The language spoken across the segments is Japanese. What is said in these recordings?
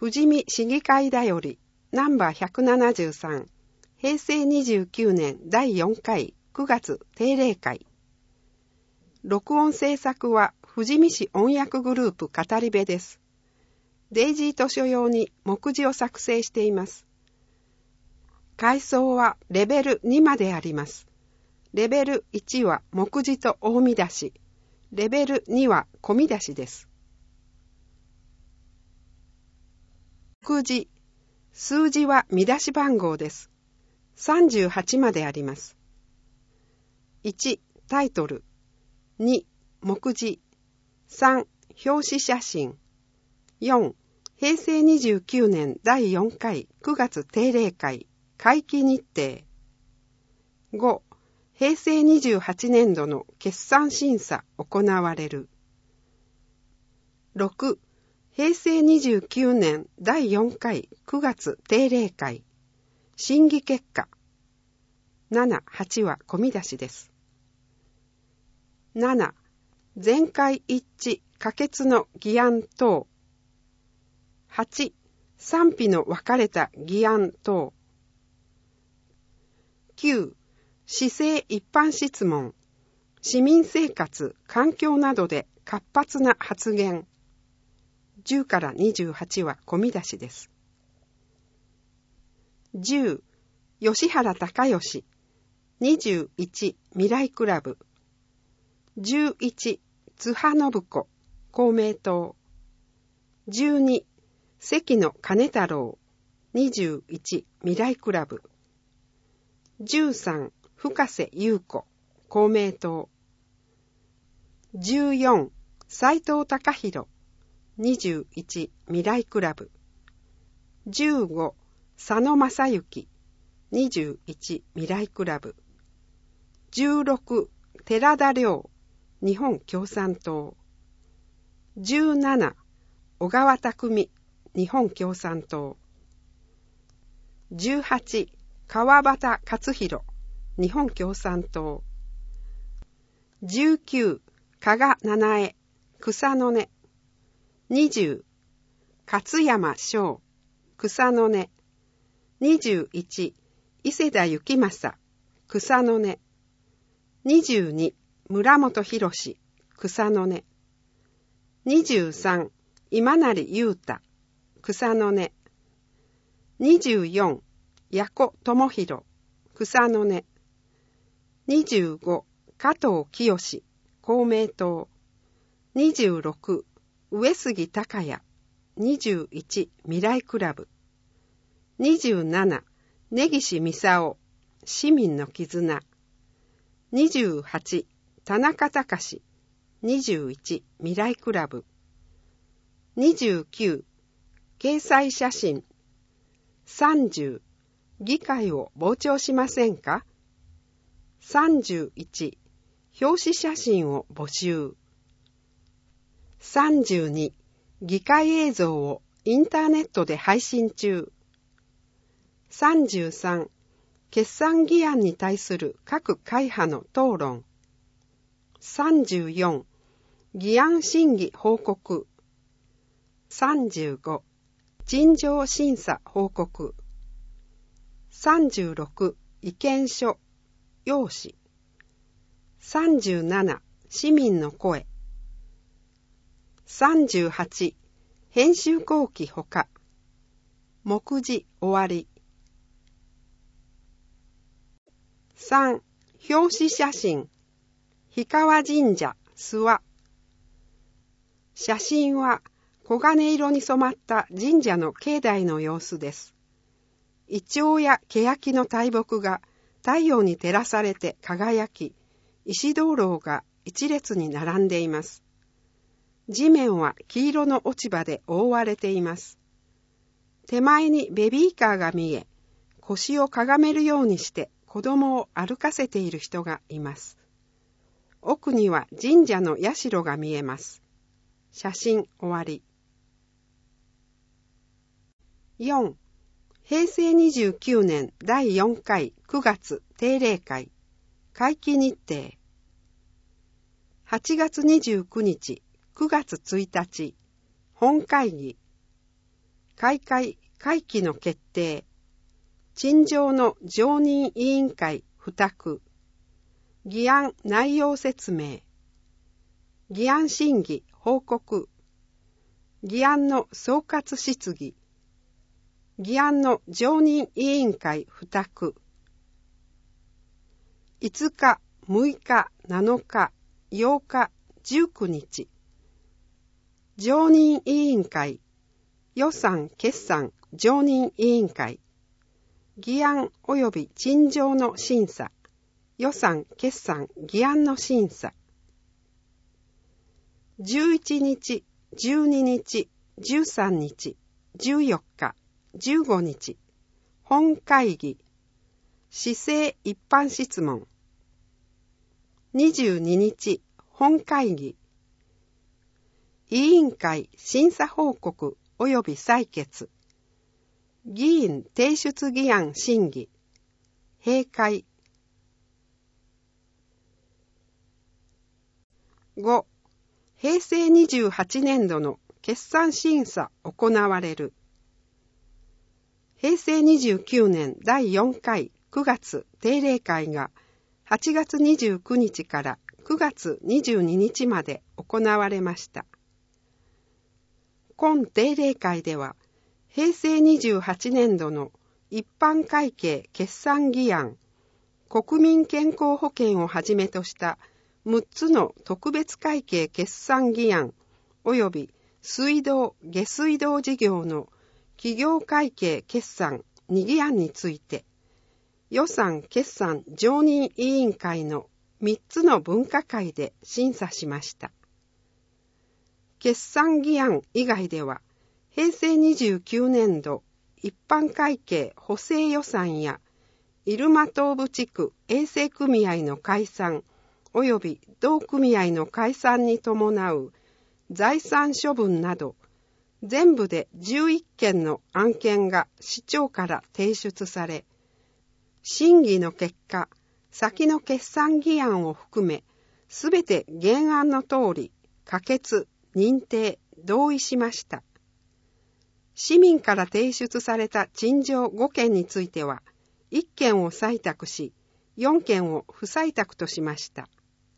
富士見市議会だよりナンバー173平成29年第4回9月定例会。録音制作は富士見市音訳グループ語り部です。デイジー図書用に目次を作成しています。階層はレベル2まであります。レベル1は目次と大見出し、レベル2は小見出しです。目次、数字は見出し番号です。38まであります。1、タイトル。2、目次。3、表紙写真。4、平成29年第4回9月定例会会期日程。5、平成28年度の決算審査行われる。6、平成29年第4回9月定例会審議結果。7、8は小見出しです。7、全会一致可決の議案等。8、賛否の分かれた議案等。9、市政一般質問。市民生活、環境などで活発な発言。10から28は小見出しです。10、吉原隆義。21、未来クラブ。11、津波信子、公明党。12、関野金太郎。21、未来クラブ。13、深瀬優子、公明党。14、斉藤孝弘。21、未来クラブ。15、佐野正幸。21、未来クラブ。16、寺田良。日本共産党。17、小川匠。日本共産党。18、川端勝弘。日本共産党。19、加賀七重。草の根。20、勝山翔。草の根。21、伊勢田幸正。草の根。22、村本博士。草の根。23、今成優太。草の根。24、矢古智弘。草の根。25、加藤清。公明党。26、上杉隆也。21、未来クラブ。27、根岸操。市民の絆。28、田中隆。21、未来クラブ。29、掲載写真。30、議会を傍聴しませんか。31、表紙写真を募集。32、議会映像をインターネットで配信中。33、決算議案に対する各会派の討論。34、議案審議報告。35、陳情審査報告。36、意見書、要旨。37、市民の声。38、編集後期ほか。目次終わり。3、表紙写真。氷川神社、諏訪。写真は黄金色に染まった神社の境内の様子です。イチョウやケヤキの大木が太陽に照らされて輝き、石灯籠が一列に並んでいます。地面は黄色の落ち葉で覆われています。手前にベビーカーが見え、腰をかがめるようにして子供を歩かせている人がいます。奥には神社の社が見えます。写真終わり。4、平成29年第4回9月定例会会期日程。8月29日、9月1日、本会議。 開会会期の決定、陳情の常任委員会付託、議案内容説明、議案審議報告、議案の総括質疑、議案の常任委員会付託、5日、6日、7日、8日、19日、常任委員会、予算決算常任委員会、議案及び陳情の審査、予算決算議案の審査、11日、12日、13日、14日、15日、本会議、市政一般質問、22日、本会議、委員会審査報告及び採決、議員提出議案審議、閉会。5. 平成28年度の決算審査行われる。平成29年第4回9月定例会が8月29日から9月22日まで行われました。今定例会では、平成28年度の一般会計決算議案、国民健康保険をはじめとした6つの特別会計決算議案及び水道・下水道事業の企業会計決算2議案について、予算決算常任委員会の3つの分科会で審査しました。決算議案以外では、平成29年度一般会計補正予算や入間東部地区衛生組合の解散及び同組合の解散に伴う財産処分など、全部で11件の案件が市長から提出され、審議の結果、先の決算議案を含め、すべて原案の通り可決、認定、同意しました。市民から提出された陳情5件については、1件を採択し、4件を不採択としました。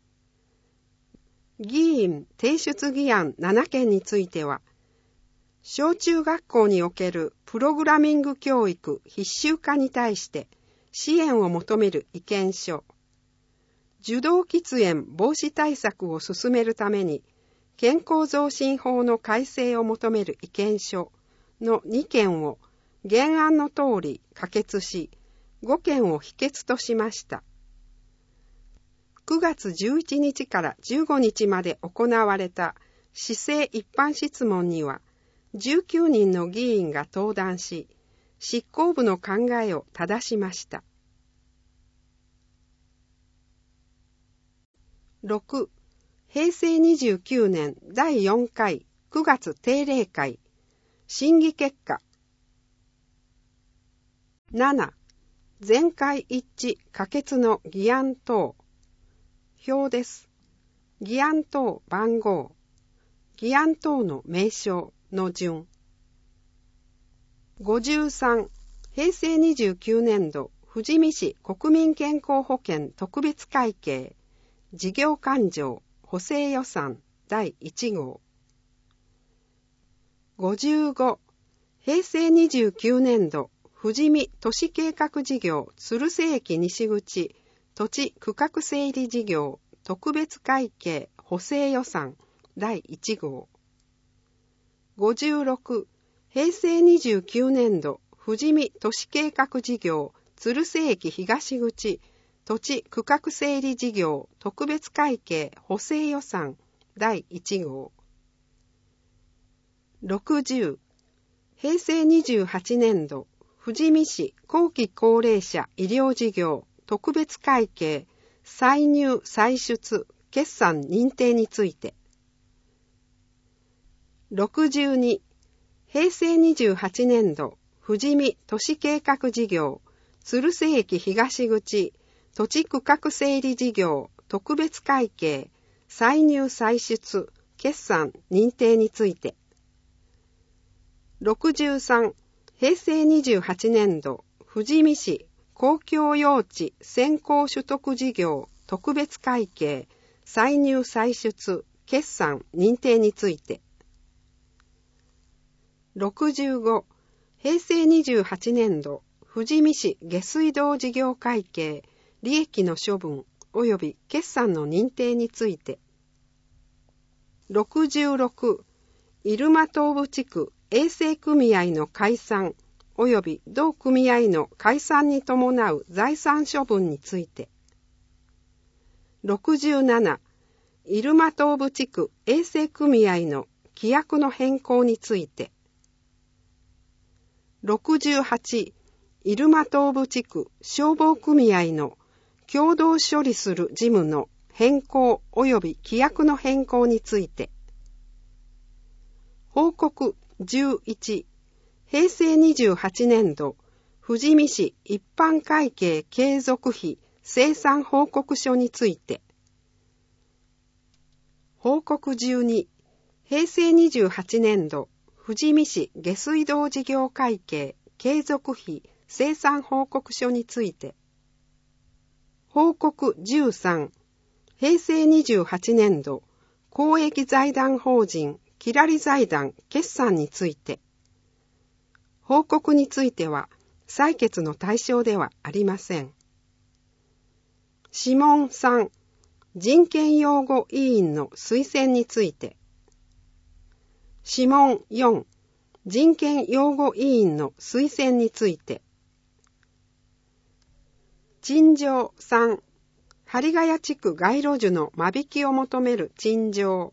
議員提出議案7件については、小中学校におけるプログラミング教育必修化に対して支援を求める意見書、受動喫煙防止対策を進めるために健康増進法の改正を求める意見書の2件を原案の通り可決し、5件を否決としました。9月11日から15日まで行われた市政一般質問には、19人の議員が登壇し、執行部の考えを正しました。6. 平成29年第4回9月定例会審議結果。 7. 全会一致可決の議案等。表です。議案等番号、議案等の名称の順。53. 平成29年度富士見市国民健康保険特別会計事業勘定補正予算第1号。55. 平成29年度富士見都市計画事業鶴瀬駅西口土地区画整理事業特別会計補正予算第1号。56. 平成29年度富士見都市計画事業鶴瀬駅東口土地区画整理事業特別会計補正予算第1号。60. 平成28年度富士見市後期高齢者医療事業特別会計歳入歳出決算認定について。62. 平成28年度富士見都市計画事業鶴瀬駅東口土地区画整理事業特別会計歳入歳出決算認定について。 63、平成28年度、富士見市公共用地先行取得事業特別会計歳入歳出決算認定について。65、平成28年度、富士見市下水道事業会計利益の処分及び決算の認定について。66、入間東部地区衛生組合の解散及び同組合の解散に伴う財産処分について。67、入間東部地区衛生組合の規約の変更について。68、入間東部地区消防組合の共同処理する事務の変更及び規約の変更について。報告11、平成28年度、富士見市一般会計継続費精算報告書について。報告12、平成28年度、富士見市下水道事業会計継続費精算報告書について。報告13、平成28年度、公益財団法人きらり財団決算について。報告については採決の対象ではありません。諮問3、人権擁護委員の推薦について。諮問4、人権擁護委員の推薦について。陳情3、針ヶ谷地区街路樹の間引きを求める陳情。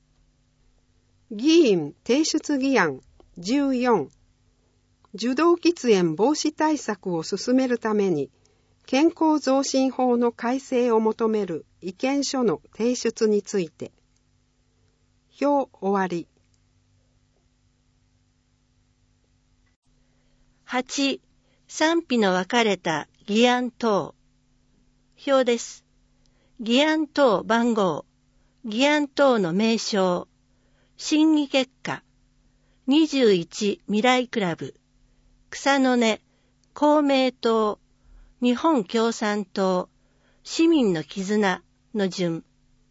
議員提出議案14、受動喫煙防止対策を進めるために健康増進法の改正を求める意見書の提出について。表終わり。 8、賛否の分かれた議案等。表です。議案等番号、議案等の名称、審議結果、21未来クラブ、草の根、公明党、日本共産党、市民の絆の順。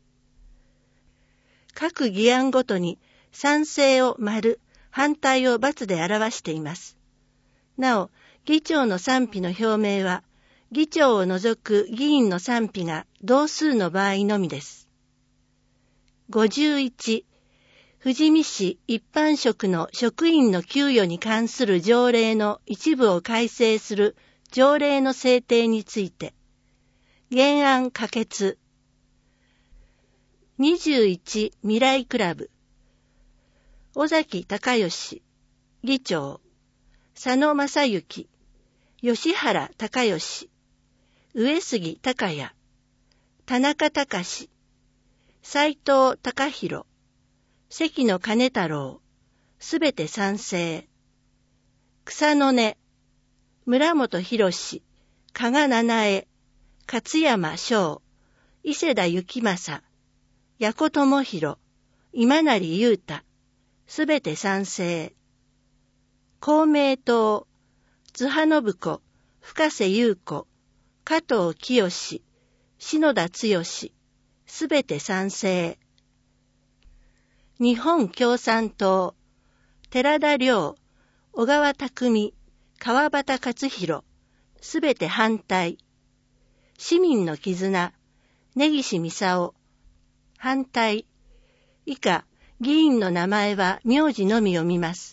各議案ごとに賛成を丸、反対を×で表しています。なお、議長の賛否の表明は、議長を除く議員の賛否が同数の場合のみです。51、富士見市一般職の職員の給与に関する条例の一部を改正する条例の制定について、原案可決。21未来クラブ、尾崎隆義、議長、佐野正幸、吉原隆義、上杉隆也、田中隆、斉藤隆弘、関野金太郎、すべて賛成。草の根、村本博士、加賀七重、勝山翔、伊勢田幸正、矢古智弘、今成雄太、すべて賛成。公明党、津波信子、深瀬優子、加藤清、篠田剛、すべて賛成。日本共産党、寺田良、小川匠、川端勝弘、すべて反対。市民の絆、根岸操、反対。以下、議員の名前は名字のみ読みます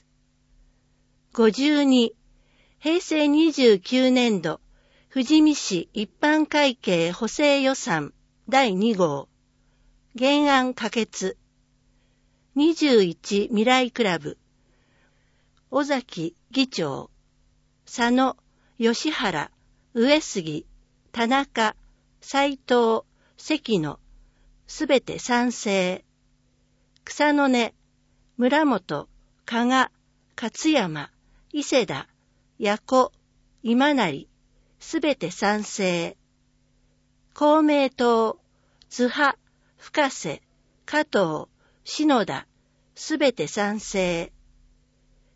。52、平成29年度、富士見市一般会計補正予算第2号。原案可決。21未来クラブ。尾崎議長。佐野、吉原、上杉、田中、斉藤、関野。すべて賛成。草の根、村本、加賀、勝山、伊勢田、矢古、今成。すべて賛成。公明党、津波、深瀬、加藤、篠田、すべて賛成。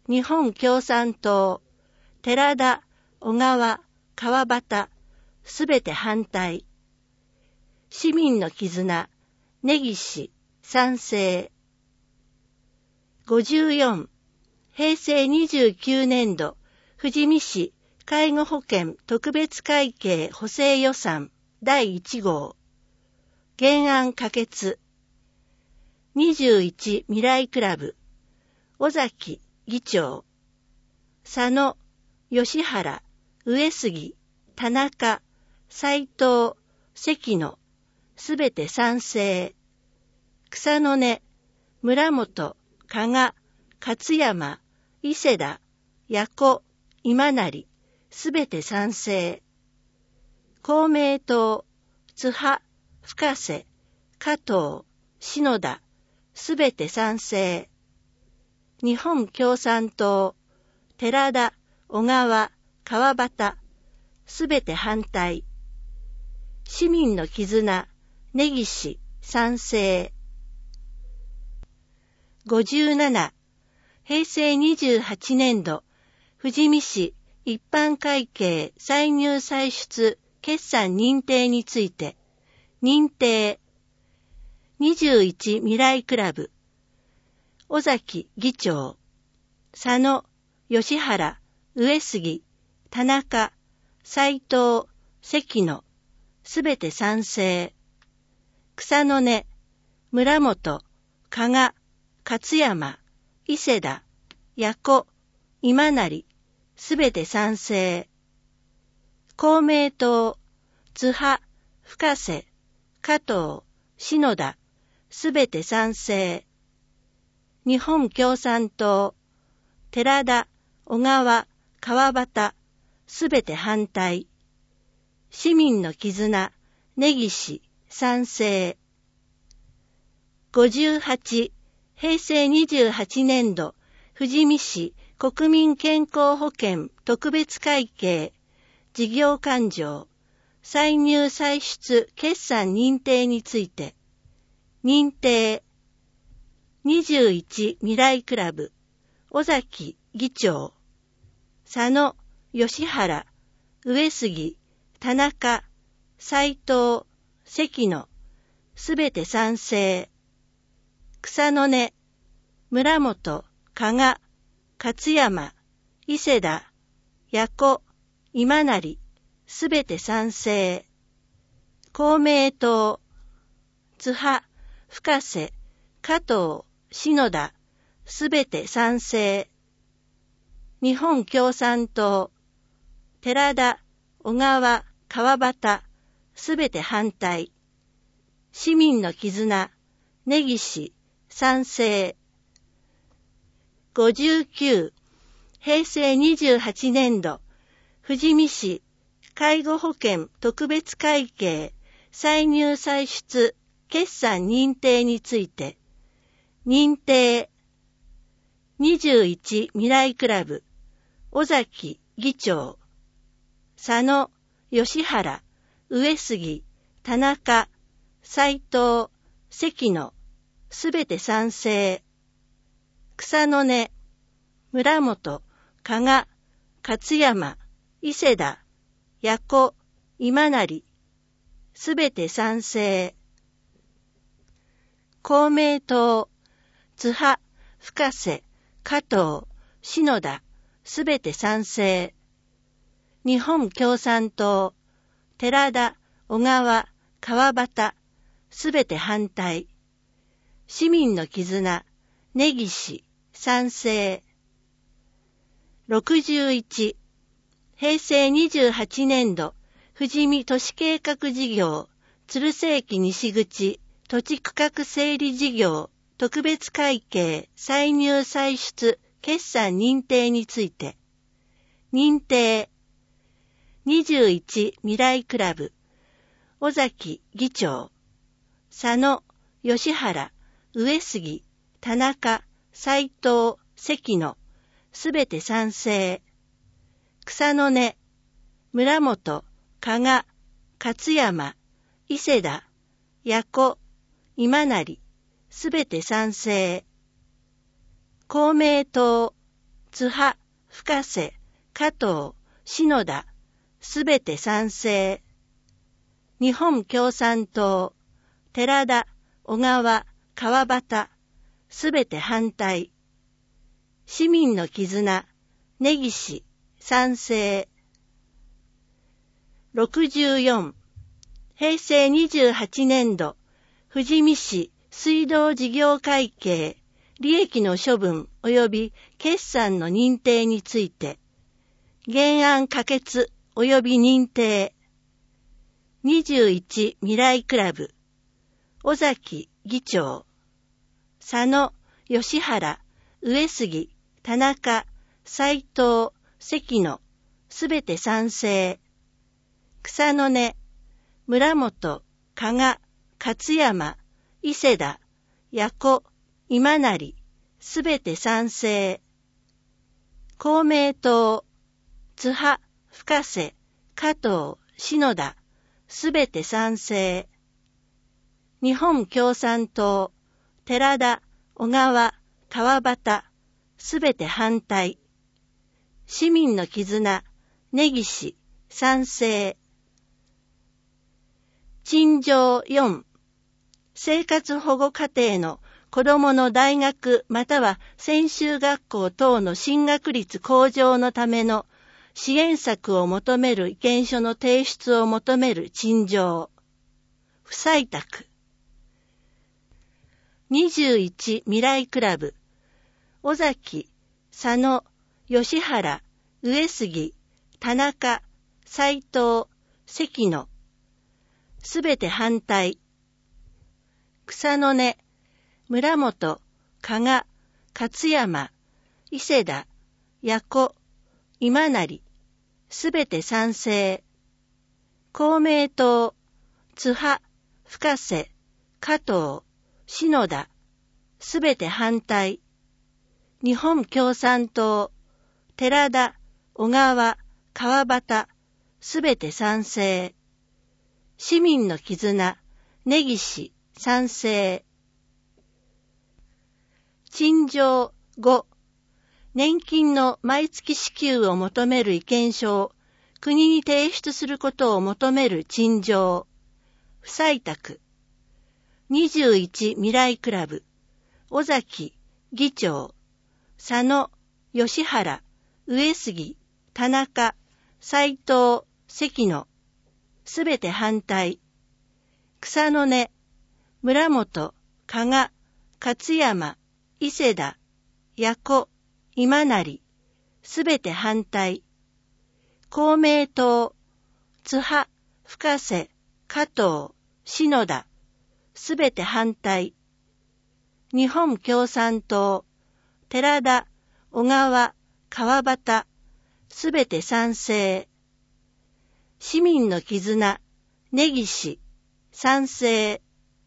日本共産党、寺田、小川、川端、すべて反対。市民の絆、根岸、賛成。54、平成29年度、富士見市介護保険特別会計補正予算第1号。原案可決。21未来クラブ、尾崎議長。佐野、吉原、上杉、田中、斉藤、関野、すべて賛成。草の根、村本、加賀、勝山、伊勢田、矢子、今成、すべて賛成。公明党、津波、深瀬、加藤、篠田、すべて賛成。日本共産党、寺田、小川、川端、すべて反対。市民の絆、根岸、賛成。57、平成28年度、富士見市一般会計歳入歳出決算認定について、認定。21未来クラブ、尾崎議長。佐野、吉原、上杉、田中、斉藤、関野、すべて賛成。草の根、村本、加賀、勝山、伊勢田、矢子、今成、すべて賛成。公明党、津波、深瀬、加藤、篠田、すべて賛成。日本共産党、寺田、小川、川端、すべて反対。市民の絆、根岸、賛成。58、平成28年度、富士見市国民健康保険特別会計事業勘定歳入歳出決算認定について、認定。21未来クラブ、尾崎議長。佐野、吉原、上杉、田中、斉藤、関野、すべて賛成。草の根、村本、加賀、勝山、伊勢田、矢子、今成、すべて賛成。公明党、津波、深瀬、加藤、篠田、すべて賛成。日本共産党、寺田、小川、川端、すべて反対。市民の絆、根岸、賛成。59、平成28年度、富士見市介護保険特別会計歳入歳出決算認定について、認定。21未来クラブ、尾崎議長。佐野、吉原、上杉、田中、斉藤、関野、すべて賛成。草の根、村本、加賀、勝山、伊勢田、矢子、今成、すべて賛成。公明党、津波、深瀬、加藤、篠田、すべて賛成。日本共産党、寺田、小川、川端、すべて反対。市民の絆、根岸、賛成。61、平成28年度、富士見都市計画事業、鶴瀬駅西口土地区画整理事業特別会計歳入歳出決算認定について、認定。21未来クラブ、尾崎議長。佐野、吉原、上杉、田中、斉藤、関野、すべて賛成。草の根、村本、加賀、勝山、伊勢田、矢子、今成、すべて賛成。公明党、 津波、深瀬、加藤、篠田、すべて賛成。日本共産党、寺田、小川、川端、すべて反対。市民の絆、根岸、賛成。64、平成28年度、富士見市水道事業会計、利益の処分及び決算の認定について、原案可決及び認定。21未来クラブ、尾崎議長、佐野、吉原、上杉、田中、斉藤、関野、すべて賛成。草の根、村本、加賀、勝山、伊勢田、矢子、今成、すべて賛成。公明党、津波、深瀬、加藤、篠田、すべて賛成。日本共産党、寺田、小川、川端、すべて反対。市民の絆、根岸、賛成。陳情4、生活保護課程の子どもの大学または専修学校等の進学率向上のための支援策を求める意見書の提出を求める陳情。不採択。21未来クラブ、尾崎、佐野、吉原、上杉、田中、斉藤、関野、すべて反対。草の根、村本、加賀、勝山、伊勢田、矢子、今成、すべて賛成。公明党、津波、深瀬、加藤、篠田、すべて反対。日本共産党、寺田、小川、川端、すべて賛成。市民の絆、根岸、賛成。陳情5、年金の毎月支給を求める意見書を国に提出することを求める陳情。不採択。21未来クラブ、尾崎、議長、佐野、吉原、上杉、田中、斉藤、関野、すべて反対。草の根、村本、加賀、勝山、伊勢田、矢子、今成、すべて反対。公明党、津波、深瀬、加藤、篠田、すべて反対。日本共産党、寺田、小川、川端、すべて賛成。市民の絆、根岸、賛成。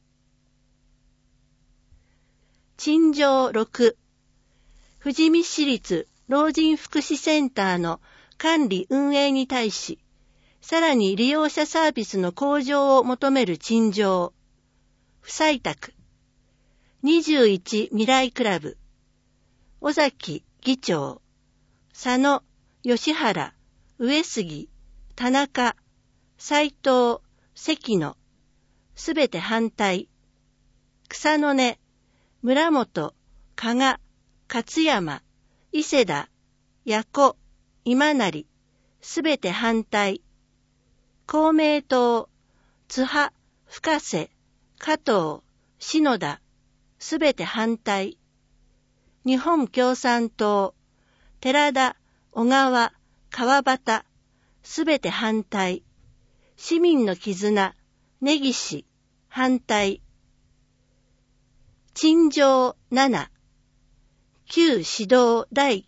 陳情6、富士見市立老人福祉センターの管理運営に対し、さらに利用者サービスの向上を求める陳情。不採択。21未来クラブ、尾崎議長、佐野、吉原、上杉、田中、斉藤、関野、すべて反対。草の根、村本、加賀、勝山、伊勢田、矢子、今成、すべて反対。公明党、津波、深瀬、加藤、篠田、すべて反対。日本共産党、寺田、小川、川端、すべて反対。市民の絆、根岸、反対。陳情7、旧指導第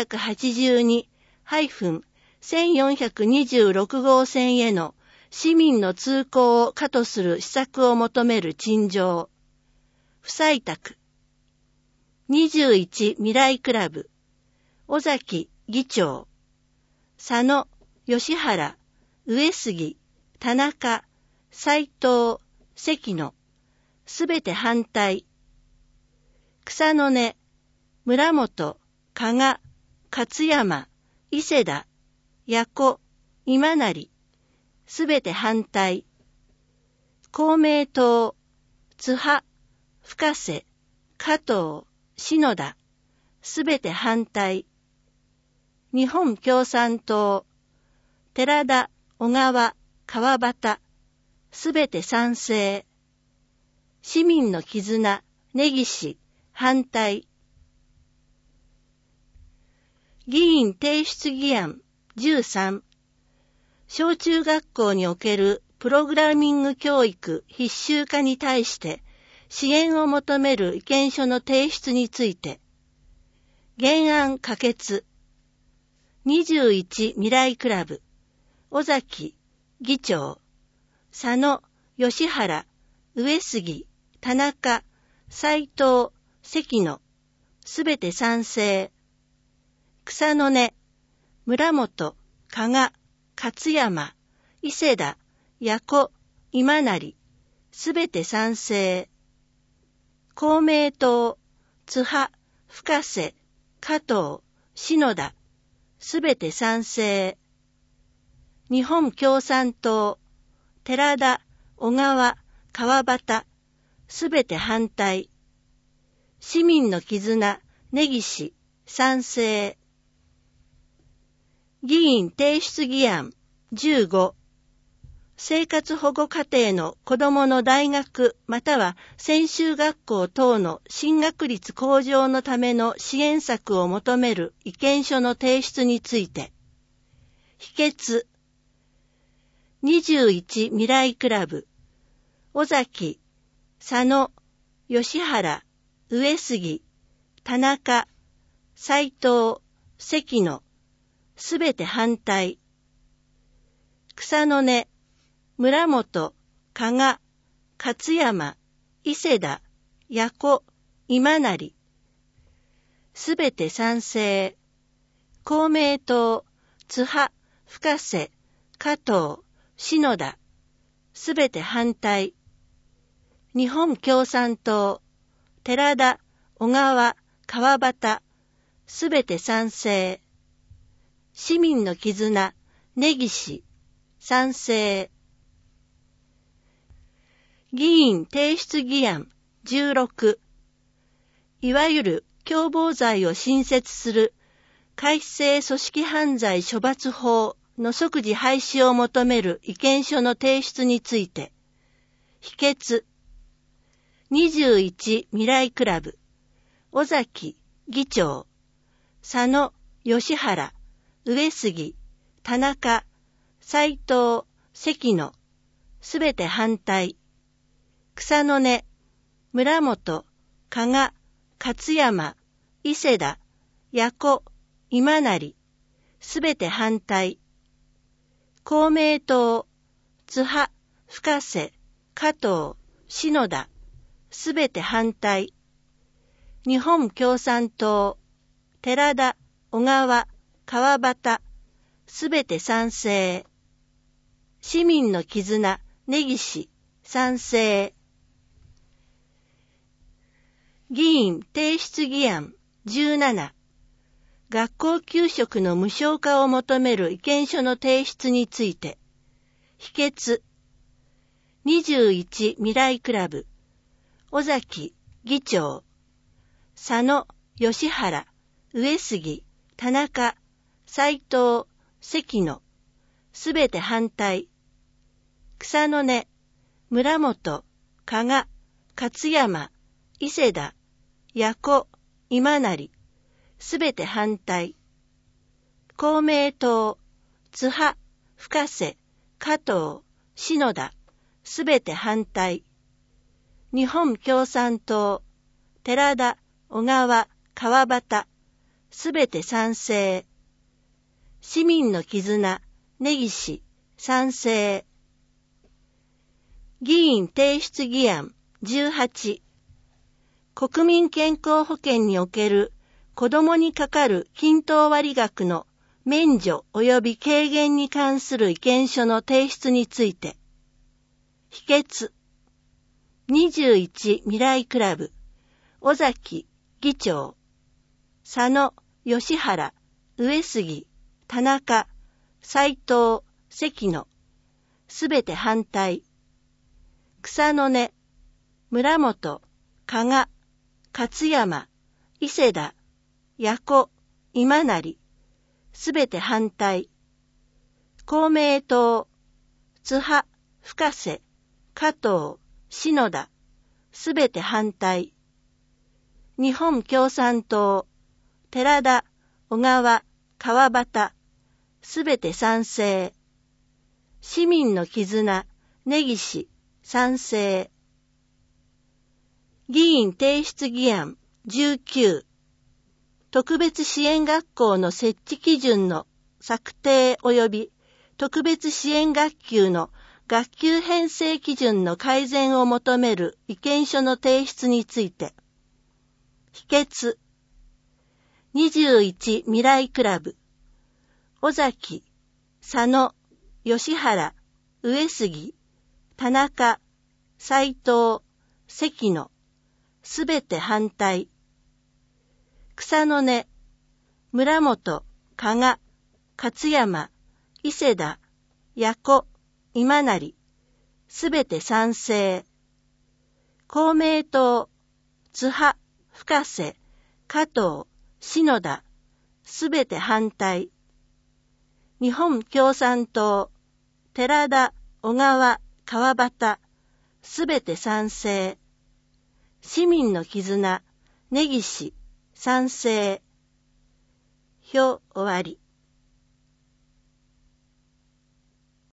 982-1426号線への市民の通行を可とする施策を求める陳情。不採択。21未来クラブ、尾崎議長、佐野、吉原、上杉、田中、斉藤、関野、すべて反対。草の根、村本、加賀、 勝山、伊勢田、矢子、今成、すべて反対。公明党、津波、深瀬、加藤、篠田、すべて反対。日本共産党、寺田、小川、川端、すべて賛成。市民の絆、根岸、反対。議員提出議案13。小中学校におけるプログラミング教育必修化に対して支援を求める意見書の提出について、原案可決。21未来クラブ、尾崎、議長、佐野、吉原、上杉、田中、斉藤、関野、すべて賛成。草の根、村本、加賀、勝山、伊勢田、矢子、今成、すべて賛成。公明党、津波、深瀬、加藤、篠田、すべて賛成。日本共産党、寺田、小川、川端、すべて反対。市民の絆、根岸、賛成。議員提出議案15。生活保護家庭の子どもの大学または専修学校等の進学率向上のための支援策を求める意見書の提出について、否決。21未来クラブ、尾崎、佐野、吉原、上杉、田中、斉藤、関野、すべて反対。草の根、村本、加賀、勝山、伊勢田、矢子、今成、すべて賛成。公明党、津波、深瀬、加藤、篠田、すべて反対。日本共産党、寺田、小川、川端、すべて賛成。市民の絆、根岸、賛成。議員提出議案16。いわゆる共謀罪を新設する改正組織犯罪処罰法の即時廃止を求める意見書の提出について、否決。21未来クラブ、尾崎、議長、佐野、吉原、上杉、田中、斉藤、関野、すべて反対。草の根、村本、加賀、勝山、伊勢田、矢子、今成、すべて反対。公明党、津波、深瀬、加藤、篠田、すべて反対。日本共産党、寺田、小川、川端、すべて賛成。市民の絆、根岸、賛成。議員提出議案17。学校給食の無償化を求める意見書の提出について、否決。21未来クラブ、尾崎、議長、佐野、吉原、上杉、田中、斉藤、関野、すべて反対。草の根、村本、加賀、勝山、伊勢田、矢子、今成、すべて反対。公明党、津波、深瀬、加藤、篠田、すべて反対。日本共産党、寺田、小川、川端、すべて賛成。市民の絆、根岸、賛成。議員提出議案18。国民健康保険における子どもにかかる均等割額の免除及び軽減に関する意見書の提出について、否決。21未来クラブ、尾崎、議長、佐野、吉原、 上杉、田中、斉藤、関野、すべて反対。草の根、村本、加賀、勝山、伊勢田、矢子、今成、すべて反対。公明党、津波、深瀬、加藤、篠田、すべて反対。日本共産党、寺田、小川、川端、すべて賛成。市民の絆、根岸、賛成。議員提出議案19、特別支援学校の設置基準の策定及び特別支援学級の学級編成基準の改善を求める意見書の提出について。否決。21未来クラブ、尾崎、佐野、吉原、上杉、田中、斉藤、関野、すべて反対。草の根、村本、加賀、勝山、伊勢田、矢子、今成、すべて賛成。公明党、津波、深瀬、加藤、篠田、すべて反対。日本共産党、寺田、小川、川端、すべて賛成。市民の絆、根岸、賛成。表終わり。